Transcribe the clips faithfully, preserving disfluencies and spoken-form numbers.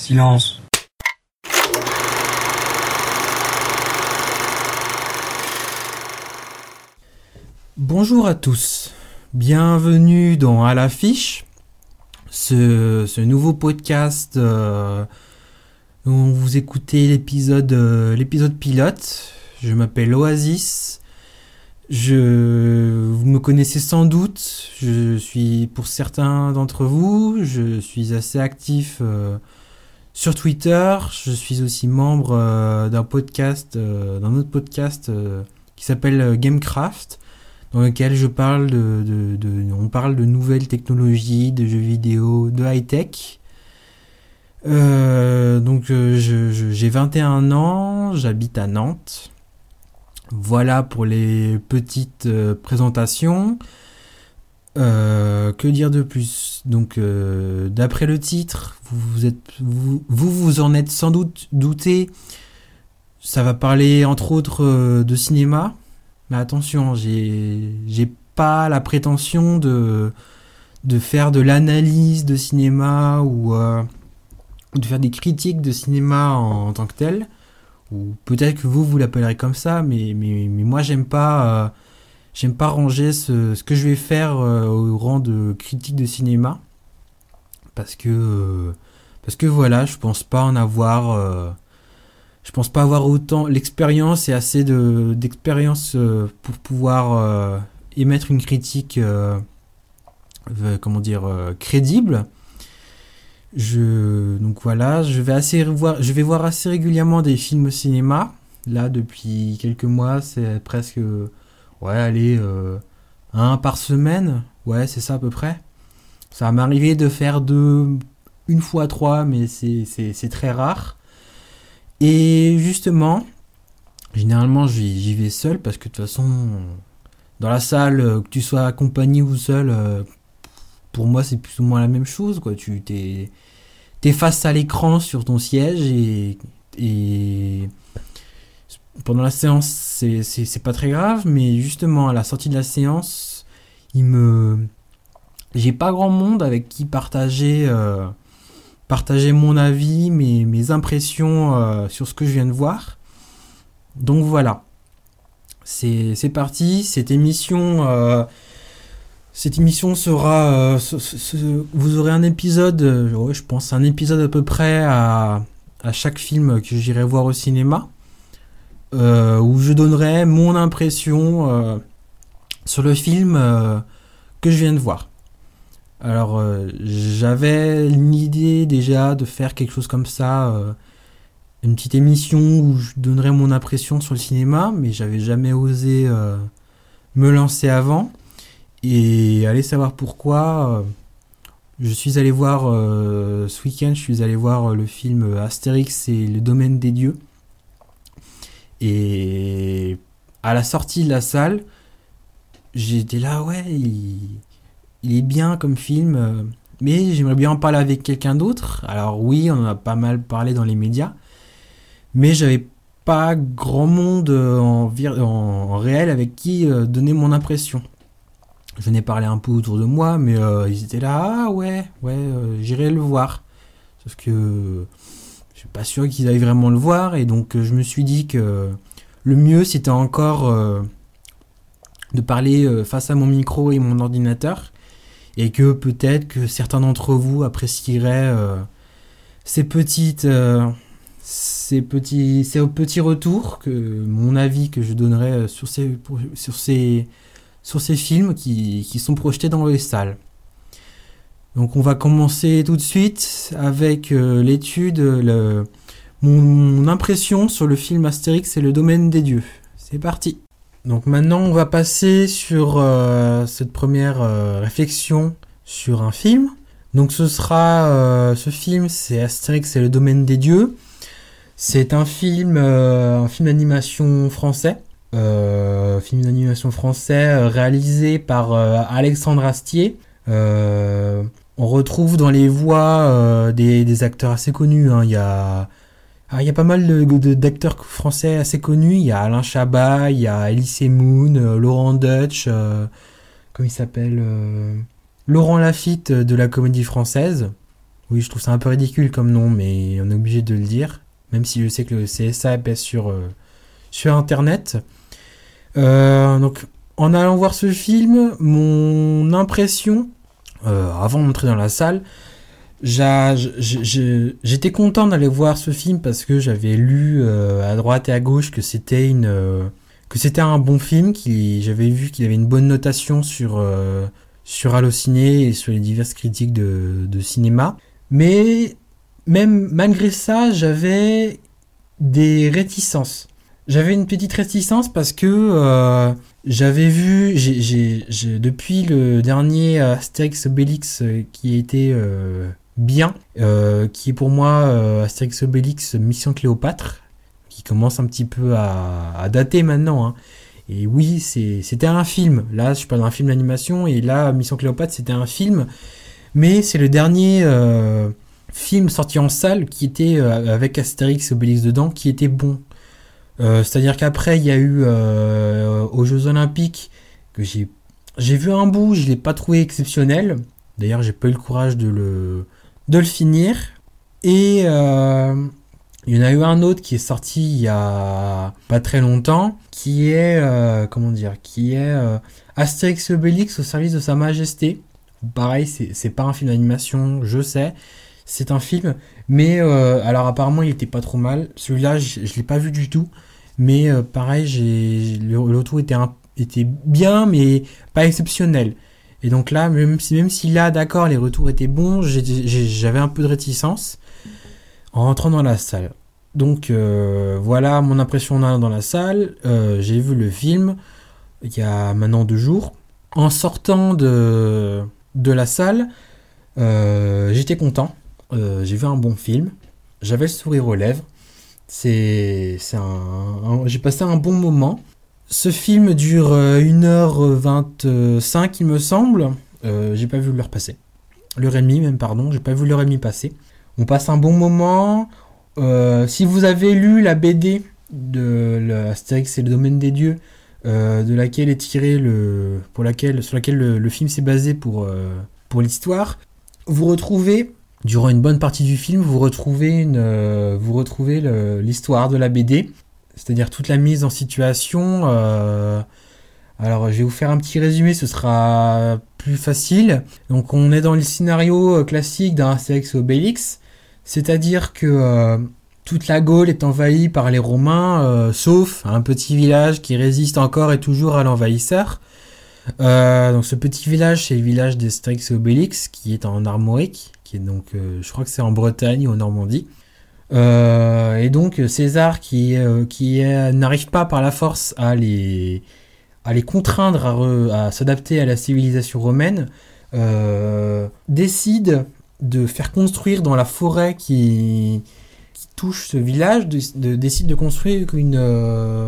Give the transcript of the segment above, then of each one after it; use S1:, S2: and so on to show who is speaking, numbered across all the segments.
S1: Silence.
S2: Bonjour à tous, bienvenue dans À l'affiche, ce, ce nouveau podcast euh, où vous écoutez l'épisode, euh, l'épisode pilote. Je m'appelle Oasis, je, vous me connaissez sans doute, je suis pour certains d'entre vous, je suis assez actif euh, sur Twitter, je suis aussi membre euh, d'un podcast, euh, d'un autre podcast euh, qui s'appelle Gamecraft, dans lequel je parle de, de, de, on parle de nouvelles technologies, de jeux vidéo, de high-tech. Euh, donc euh, je, je, j'ai vingt et un ans, j'habite à Nantes. Voilà pour les petites euh, présentations. Euh, que dire de plus ? Donc euh, d'après le titre, vous vous, êtes, vous, vous vous en êtes sans doute douté. Ça va parler entre autres euh, de cinéma. Mais attention, j'ai, j'ai pas la prétention de, de faire de l'analyse de cinéma ou euh, de faire des critiques de cinéma en, en tant que tel. Ou peut-être que vous, vous l'appellerez comme ça, mais, mais, mais moi, j'aime pas, euh, j'aime pas ranger ce, ce que je vais faire euh, au rang de critique de cinéma. Parce que, euh, parce que voilà, je pense pas en avoir... Euh, Je pense pas avoir autant l'expérience et assez de d'expérience euh, pour pouvoir euh, émettre une critique euh, euh, comment dire euh, crédible. Je donc voilà, je vais assez voir, je vais voir assez régulièrement des films au cinéma. Là depuis quelques mois, c'est presque ouais, allez euh, un par semaine. Ouais, c'est ça à peu près. Ça va m'arriver de faire deux, une fois trois, mais c'est c'est c'est très rare. Et justement, généralement j'y, j'y vais seul parce que de toute façon, dans la salle, que tu sois accompagné ou seul, euh, pour moi c'est plus ou moins la même chose, quoi. Tu t'es, t'es face à l'écran sur ton siège et, et pendant la séance c'est, c'est, c'est pas très grave, mais justement à la sortie de la séance, il me, j'ai pas grand monde avec qui partager. Euh, partager mon avis, mes, mes impressions euh, sur ce que je viens de voir. Donc voilà, c'est, c'est parti. Cette émission, euh, cette émission sera, euh, ce, ce, ce, vous aurez un épisode, euh, ouais, je pense un épisode à peu près à, à chaque film que j'irai voir au cinéma, euh, où je donnerai mon impression euh, sur le film euh, que je viens de voir. Alors, euh, j'avais une idée déjà de faire quelque chose comme ça, euh, une petite émission où je donnerais mon impression sur le cinéma, mais j'avais jamais osé euh, me lancer avant. Et allez savoir pourquoi, euh, je suis allé voir, euh, ce week-end, je suis allé voir le film Astérix et le domaine des dieux. Et à la sortie de la salle, j'étais là, ouais, il... il est bien comme film, euh, mais j'aimerais bien en parler avec quelqu'un d'autre. Alors oui, on en a pas mal parlé dans les médias, mais j'avais pas grand monde euh, en, vir- en, en réel avec qui euh, donner mon impression. Je venais parler un peu autour de moi, mais euh, ils étaient là, ah ouais, ouais, euh, j'irai le voir. Sauf que je suis pas sûr qu'ils aillent vraiment le voir, et donc euh, je me suis dit que le mieux c'était encore euh, de parler euh, face à mon micro et mon ordinateur. Et que peut-être que certains d'entre vous apprécieraient euh, ces petites, euh, ces petits, ces petits retours, que mon avis que je donnerai sur ces, sur ces, sur ces films qui, qui sont projetés dans les salles. Donc on va commencer tout de suite avec euh, l'étude, le, mon, mon impression sur le film Astérix et le domaine des dieux. C'est parti. Donc maintenant, on va passer sur euh, cette première euh, réflexion sur un film. Donc ce sera, euh, ce film, c'est Astérix et le domaine des dieux. C'est un film, euh, un film d'animation français, euh, film d'animation français euh, réalisé par euh, Alexandre Astier. Euh, on retrouve dans les voix euh, des, des acteurs assez connus. Hein. Il y a Ah, il y a pas mal de, de, d'acteurs français assez connus. Il y a Alain Chabat, il y a Elise Moon, euh, Laurent Deutsch, euh, comment il s'appelle euh, Laurent Lafitte de la Comédie Française. Oui, je trouve ça un peu ridicule comme nom, mais on est obligé de le dire, même si je sais que le C S A baisse sur, euh, sur Internet. Euh, donc, en allant voir ce film, mon impression, euh, avant d'entrer dans la salle, j'a- j'- j'- j'étais content d'aller voir ce film parce que j'avais lu euh, à droite et à gauche que c'était une, euh, que c'était un bon film, qui, j'avais vu qu'il avait une bonne notation sur, euh, sur Allociné et sur les diverses critiques de, de cinéma. Mais même malgré ça, j'avais des réticences. J'avais une petite réticence parce que euh, j'avais vu, j'ai, j'ai, j'ai- depuis le dernier Astérix Obélix euh, qui était euh, bien, euh, qui est pour moi euh, Astérix Obélix Mission Cléopâtre, qui commence un petit peu à, à dater maintenant, hein. Et oui, c'est, c'était un film. Là, je parle d'un film d'animation, et là, Mission Cléopâtre, c'était un film. Mais c'est le dernier euh, film sorti en salle qui était euh, avec Astérix et Obélix dedans, qui était bon. Euh, c'est-à-dire qu'après, il y a eu euh, aux Jeux Olympiques que j'ai j'ai vu un bout, je l'ai pas trouvé exceptionnel. D'ailleurs, j'ai pas eu le courage de le de le finir. Et euh, il y en a eu un autre qui est sorti il y a pas très longtemps, qui est euh, comment dire, qui est euh, Astérix et Obélix au service de Sa Majesté. Pareil, c'est, c'est pas un film d'animation, je sais. C'est un film, mais euh, alors apparemment il était pas trop mal. Celui-là, je, je l'ai pas vu du tout. Mais euh, pareil, j'ai, le, le retour était, un, était bien, mais pas exceptionnel. Et donc là, même si, même si là, d'accord, les retours étaient bons, j'ai, j'ai, j'avais un peu de réticence en rentrant dans la salle. Donc euh, voilà mon impression dans, dans la salle. Euh, j'ai vu le film il y a maintenant deux jours. En sortant de, de la salle, euh, j'étais content. Euh, j'ai vu un bon film. J'avais le sourire aux lèvres. C'est, c'est un, un- j'ai passé un bon moment. Ce film dure euh, une heure vingt-cinq, il me semble. Euh, j'ai pas vu l'heure passer. L'heure et demie, même, pardon. J'ai pas vu l'heure et demie passer. On passe un bon moment. Euh, si vous avez lu la B D de la Astérix et le domaine des dieux, euh, de laquelle est tiré le, pour laquelle, sur laquelle le, le film s'est basé pour, euh, pour l'histoire, vous retrouvez, durant une bonne partie du film, vous retrouvez, une, euh, vous retrouvez le- l'histoire de la B D, c'est-à-dire toute la mise en situation. euh, alors, je vais vous faire un petit résumé, ce sera plus facile. Donc, on est dans le scénario euh, classique d'un Astérix et Obélix, c'est-à-dire que euh, toute la Gaule est envahie par les Romains, euh, sauf un petit village qui résiste encore et toujours à l'envahisseur. Euh, donc, ce petit village, c'est le village d'Astérix et Obélix, qui est en Armorique, qui est donc, euh, je crois que c'est en Bretagne ou en Normandie. Euh, et donc, César, qui, euh, qui euh, n'arrive pas par la force à les à les contraindre à, re- à s'adapter à la civilisation romaine, euh, décide de faire construire dans la forêt qui, qui touche ce village, de, de- décide de construire une, euh,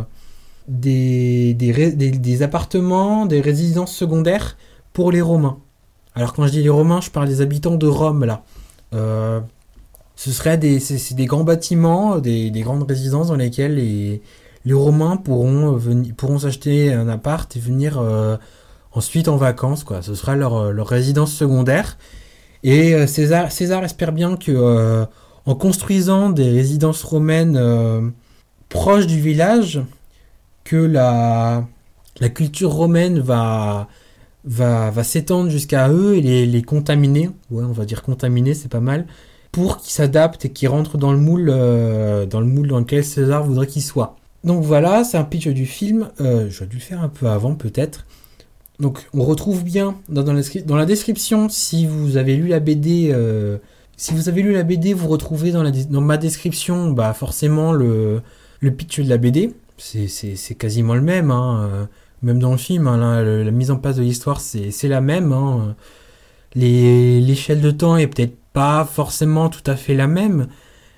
S2: des, des, ré- des- des appartements, des résidences secondaires pour les Romains. Alors quand je dis les Romains, je parle des habitants de Rome là. Euh, Ce serait des, c'est, c'est des grands bâtiments, des, des grandes résidences dans lesquelles les, les Romains pourront, venir, pourront s'acheter un appart et venir euh, ensuite en vacances, quoi. Ce sera leur, leur résidence secondaire. Et euh, César, César espère bien que euh, en construisant des résidences romaines euh, proches du village, que la, la culture romaine va, va, va s'étendre jusqu'à eux et les, les contaminer. Ouais, on va dire contaminer, c'est pas mal, pour qu'ils s'adaptent et qu'ils rentrent dans le moule, euh, dans le moule dans lequel César voudrait qu'ils soient. Donc voilà, c'est un pitch du film. Euh, j'aurais dû le faire un peu avant peut-être. Donc on retrouve bien dans, dans, la, dans la description, si vous avez lu la B D, euh, si vous avez lu la B D, vous retrouvez dans, la, dans ma description bah, forcément le, le pitch de la B D. C'est, c'est, c'est quasiment le même, hein. euh, Même dans le film, hein, la, la, la mise en place de l'histoire c'est, c'est la même, hein. Les, l'échelle de temps est peut-être pas forcément tout à fait la même,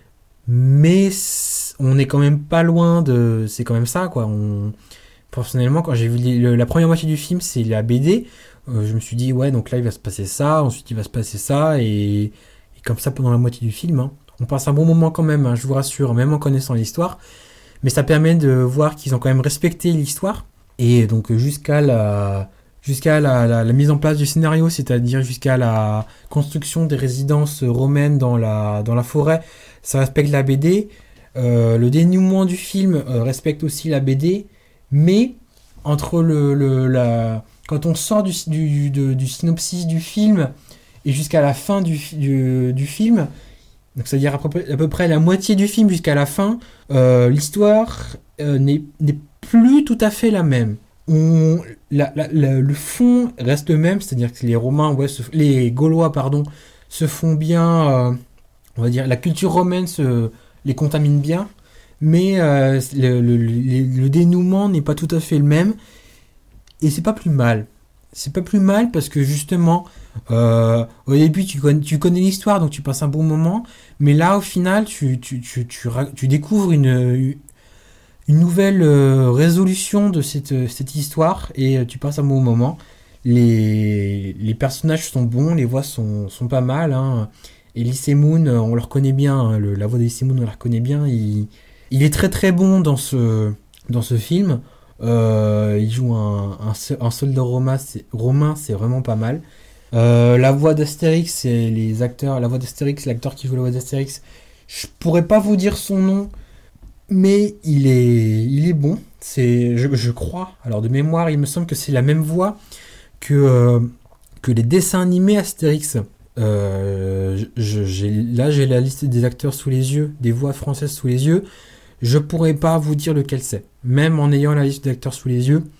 S2: mais on est quand même pas loin de... C'est quand même ça, quoi. On... Personnellement, quand j'ai vu les- le- la première moitié du film, c'est la B D, euh, je me suis dit, ouais, donc là, il va se passer ça, ensuite, il va se passer ça, et, et comme ça pendant la moitié du film, hein. On passe un bon moment quand même, hein, je vous rassure, même en connaissant l'histoire, mais ça permet de voir qu'ils ont quand même respecté l'histoire, et donc jusqu'à la, jusqu'à la, la, la mise en place du scénario, c'est-à-dire jusqu'à la construction des résidences romaines dans la, dans la forêt, ça respecte la B D. Euh, le dénouement du film euh, respecte aussi la B D, mais entre le, le la, quand on sort du, du, du, du synopsis du film et jusqu'à la fin du, du, du film, donc c'est-à-dire à peu, près, à peu près la moitié du film jusqu'à la fin, euh, l'histoire euh, n'est, n'est plus tout à fait la même. On, la, la, la, le fond reste le même, c'est-à-dire que les Romains, ouais, se, les Gaulois, pardon, se font bien, euh, on va dire, la culture romaine se, les contamine bien, mais euh, le, le, le, le dénouement n'est pas tout à fait le même, et c'est pas plus mal. C'est pas plus mal parce que justement, euh, au début tu connais, tu connais l'histoire, donc tu passes un bon moment, mais là au final tu, tu, tu, tu, tu découvres une, une nouvelle euh, résolution de cette, cette histoire et euh, tu passes un bon moment. Les, les personnages sont bons, les voix sont, sont pas mal. Hein. Elise Moon, on le reconnaît bien, hein, le, la voix d'Elise Moon, on la reconnaît bien. Il, il est très très bon dans ce, dans ce film. Euh, il joue un, un, un soldat romain, c'est, romain, c'est vraiment pas mal. Euh, la voix d'Astérix, c'est les acteurs. La voix d'Astérix, l'acteur qui joue la voix d'Astérix, je pourrais pas vous dire son nom, mais il est, il est bon. C'est, je, je crois. Alors de mémoire, il me semble que c'est la même voix que euh, que les dessins animés Astérix. Euh, je, j'ai, là, j'ai la liste des acteurs sous les yeux, des voix françaises sous les yeux. Je pourrais pas vous dire lequel c'est. Même en ayant la liste d'acteurs sous les yeux,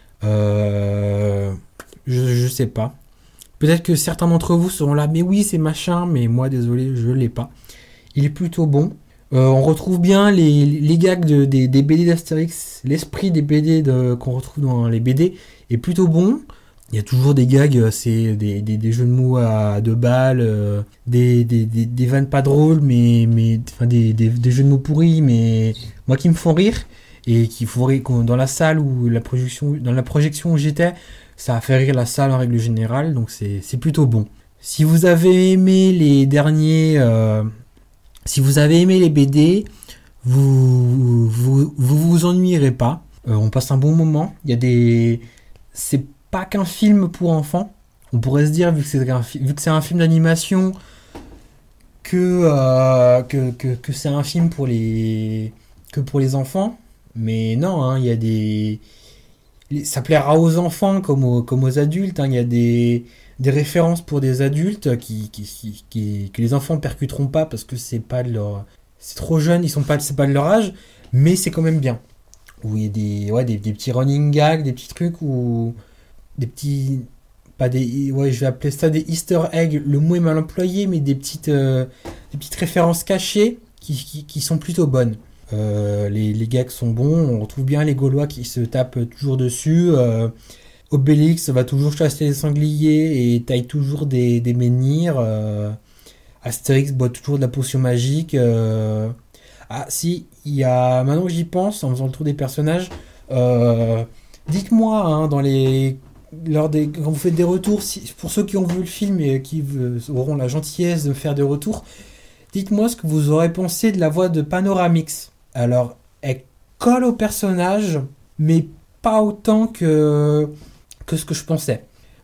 S2: euh, je, je sais pas. Peut-être que certains d'entre vous seront là, mais oui, c'est machin, mais moi, désolé, je l'ai pas. Il est plutôt bon. Euh, on retrouve bien les, les gags de, des, des B D d'Astérix. L'esprit des B D de, qu'on retrouve dans les B D est plutôt bon. Il y a toujours des gags, c'est des, des, des jeux de mots à deux balles, euh, des, des, des, des vannes pas drôles, mais, mais enfin des, des, des jeux de mots pourris, mais moi qui me font rire et qui font rire dans la salle où la projection, dans la projection où j'étais, ça a fait rire la salle en règle générale, donc c'est, c'est plutôt bon. Si vous avez aimé les derniers, euh, si vous avez aimé les B D, vous vous vous, vous ennuierez pas. Euh, on passe un bon moment. Il y a des, c'est pas qu'un film pour enfants. On pourrait se dire, vu que c'est un, vu que c'est un film d'animation, que, euh, que, que, que c'est un film pour les, que pour les enfants. Mais non, hein, il y a des... Ça plaira aux enfants comme aux, comme aux adultes. Hein. Il y a des, des références pour des adultes qui, qui, qui, qui, que les enfants percuteront pas parce que c'est pas de leur... C'est trop jeune, ils sont pas, c'est pas de leur âge, mais c'est quand même bien. Où il y a des, ouais, des, des petits running gags, des petits trucs où... Des petits... Pas des... Ouais, je vais appeler ça des easter eggs. Le mot est mal employé, mais des petites, euh, des petites références cachées qui, qui, qui sont plutôt bonnes. Euh, les, les gags sont bons. On retrouve bien les Gaulois qui se tapent toujours dessus. Euh, Obélix va toujours chasser les sangliers et taille toujours des, des menhirs. Euh, Astérix boit toujours de la potion magique. Euh, ah, si, il y a... Maintenant que j'y pense, en faisant le tour des personnages, euh, dites-moi, hein, dans les... Lors des, quand vous faites des retours, si, pour ceux qui ont vu le film et qui euh, auront la gentillesse de faire des retours, dites-moi ce que vous aurez pensé de la voix de Panoramix. Alors, elle colle au personnage, mais pas autant que, que ce que je pensais.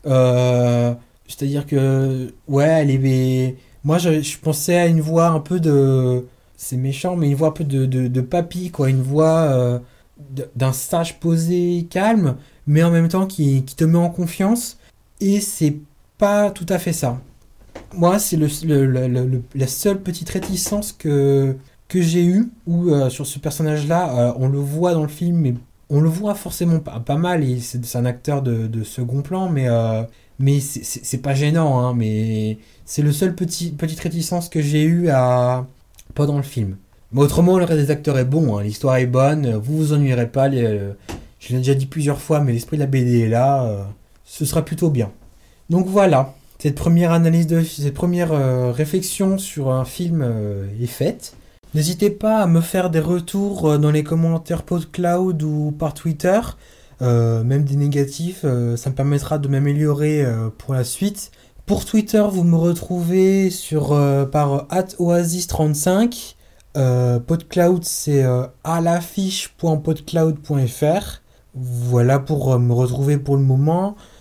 S2: Euh, c'est-à-dire que, ouais, elle est... Moi, je, je pensais à une voix un peu de... C'est méchant, mais une voix un peu de, de, de papy, quoi. Une voix euh, d'un sage posé, calme, mais en même temps qui, qui te met en confiance. Et c'est pas tout à fait ça. Moi, c'est le, le, le, le, la seule petite réticence que, que j'ai eue, où euh, sur ce personnage-là, euh, on le voit dans le film, mais on le voit forcément pas, pas mal, et c'est, c'est un acteur de, de second plan, mais, euh, mais c'est, c'est, c'est pas gênant, hein, mais c'est le seul petit, petite réticence que j'ai eue à... pas dans le film. Mais autrement, le reste des acteurs est bon, hein, l'histoire est bonne, vous vous ennuierez pas, les, euh, je l'ai déjà dit plusieurs fois, mais l'esprit de la B D est là, euh, ce sera plutôt bien. Donc voilà, cette première analyse, de, cette première euh, réflexion sur un film euh, est faite. N'hésitez pas à me faire des retours euh, dans les commentaires PodCloud ou par Twitter, euh, même des négatifs, euh, ça me permettra de m'améliorer euh, pour la suite. Pour Twitter, vous me retrouvez sur, euh, par arobase oasis trente-cinq. Euh, PodCloud, c'est euh, à l'affiche point podcloud point f r. Voilà pour euh, me retrouver pour le moment.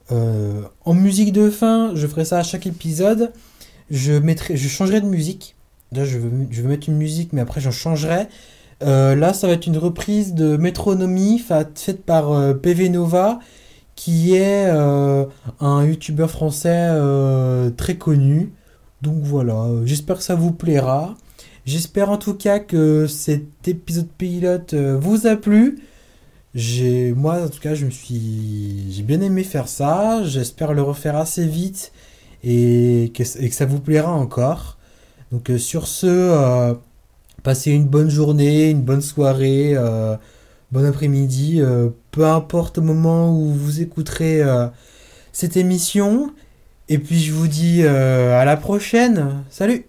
S2: Euh, en musique de fin, je ferai ça à chaque épisode. Je mettrai, je changerai de musique. Là, je veux, je veux mettre une musique, mais après, j'en changerai. Euh, là, ça va être une reprise de Métronomie fa- faite par euh, P V Nova, qui est euh, un youtubeur français euh, très connu. Donc voilà, euh, j'espère que ça vous plaira. J'espère en tout cas que cet épisode pilote euh, vous a plu. J'ai, moi, en tout cas, je me suis, j'ai bien aimé faire ça. J'espère le refaire assez vite et que, et que ça vous plaira encore. Donc, euh, sur ce, euh, passez une bonne journée, une bonne soirée, euh, bon après-midi, euh, peu importe le moment où vous écouterez euh, cette émission. Et puis, je vous dis euh, à la prochaine. Salut!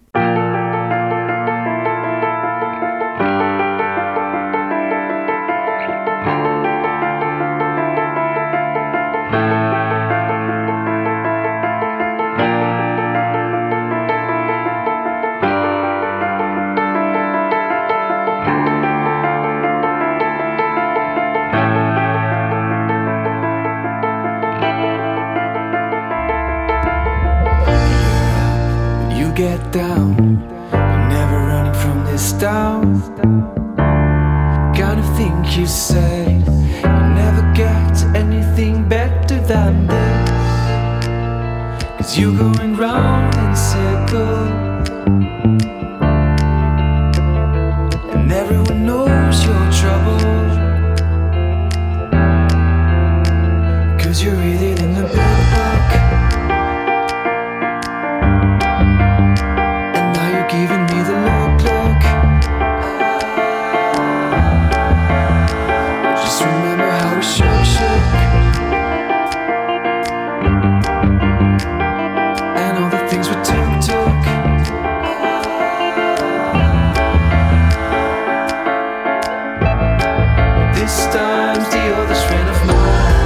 S1: Get down, I'm never running from this town. Kind of think you say you'll never get anything better than this, 'cause you're going round in circles, and everyone knows your trouble, 'cause you're reading in the big book. Giving me the look, look. Just remember how we shook, shook, and all the things we took, took. This time's the oldest friend of mine.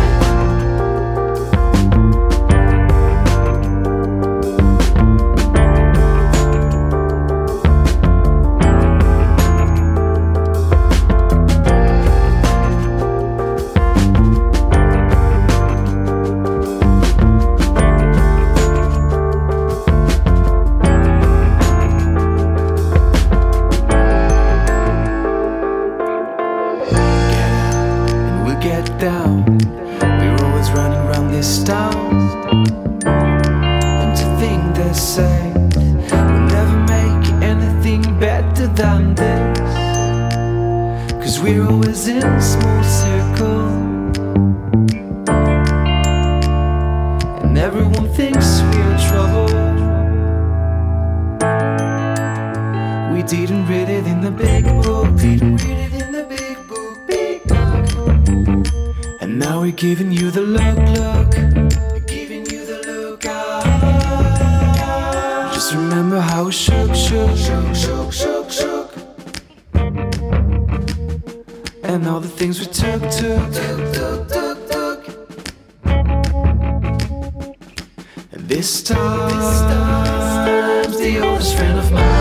S1: Get down, we're always running around this town. And to think they say we'll never make anything better than this, 'cause we're always in a small circle, and everyone thinks we're trouble. We didn't read it in the big book, didn't read it in the big book, big book. And now we're giving you the look, look. We're giving you the look out. Just remember how we shook, shook, shook, shook, shook, shook. And all the things we took, took, took, took, took, took. And this time, this time's the oldest friend of mine.